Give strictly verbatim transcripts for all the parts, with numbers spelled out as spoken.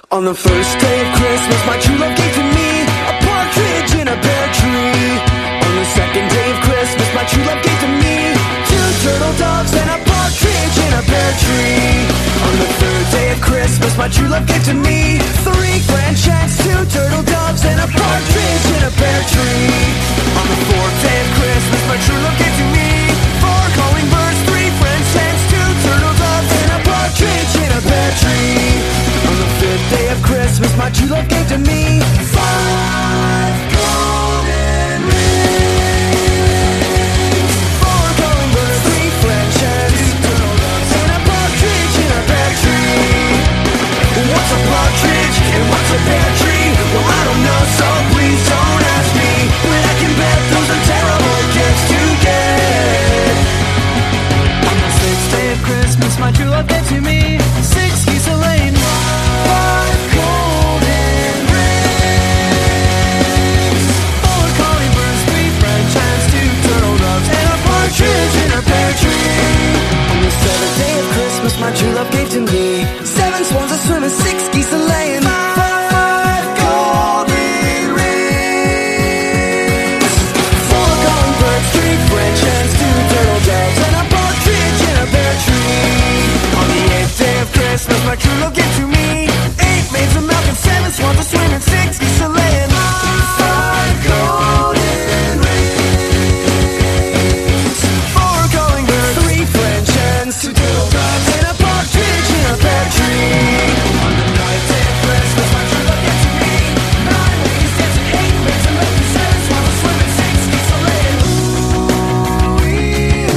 On the first day of Christmas, my true love gave to me a partridge in a pear tree. On the second day of Christmas, my true love gave to me two turtle doves and a partridge in a pear tree. On the third day of Christmas, my true love gave to me three French hens, two turtle doves and a partridge in a pear tree. On the fourth day of Christmas, my true love gave to me four calling birds, three French hens, two turtle doves and a partridge in a pear tree. On the fifth day of Christmas, my true love gave to me five golden rings, four calling birds, three French hens, two turtle doves and a partridge in a pear tree. What's a partridge and what's a pear tree? Well, I don't know, so please don't ask me. But I can bet those are terrible gifts to get. On the sixth day of Christmas, my true love gave to me six geese a laying, five golden rings, four calling birds, three French hens, two turtle doves and a partridge in a pear tree. On the seventh day of Christmas, my true love gave to me seven swans a swimming, six geese a laying, five golden rings, four calling birds, three French hens, two turtle doves and a partridge in a pear tree. On the eighth day of Christmas, my true love gave to me eight maids of milk and seven swans a swimming, six geese a laying, five golden rings, four calling birds, three French hens, two turtle doves and a partridge in a pear tree. On the ninth day of Christmas, my true love gave to me nine ladies dancing, eight maids of milk and seven swans a swimming, six geese a laying. Ooh-wee,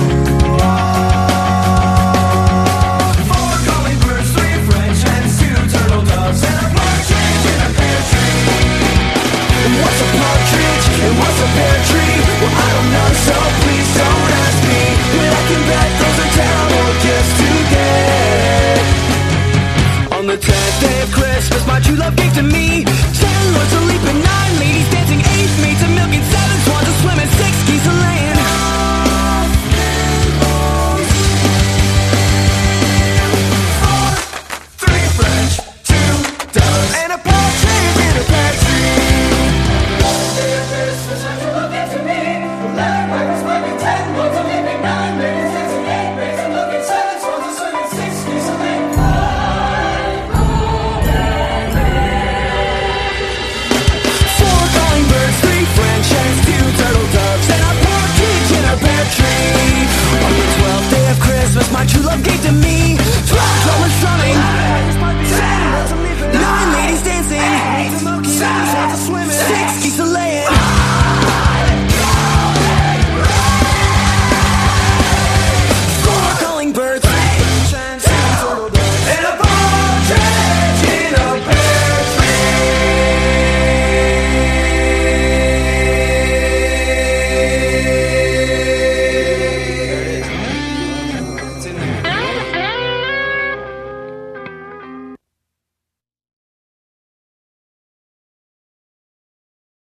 ooh-ah. Four calling birds, three French hens, two turtle doves and a partridge in a pear tree. And what's a partridge and what's a pear tree? Well, I don't know, so please don't ask me. But I can bet those are terrible gifts to get. On the tenth day of Christmas, my true love gave to me ten lords a leaping,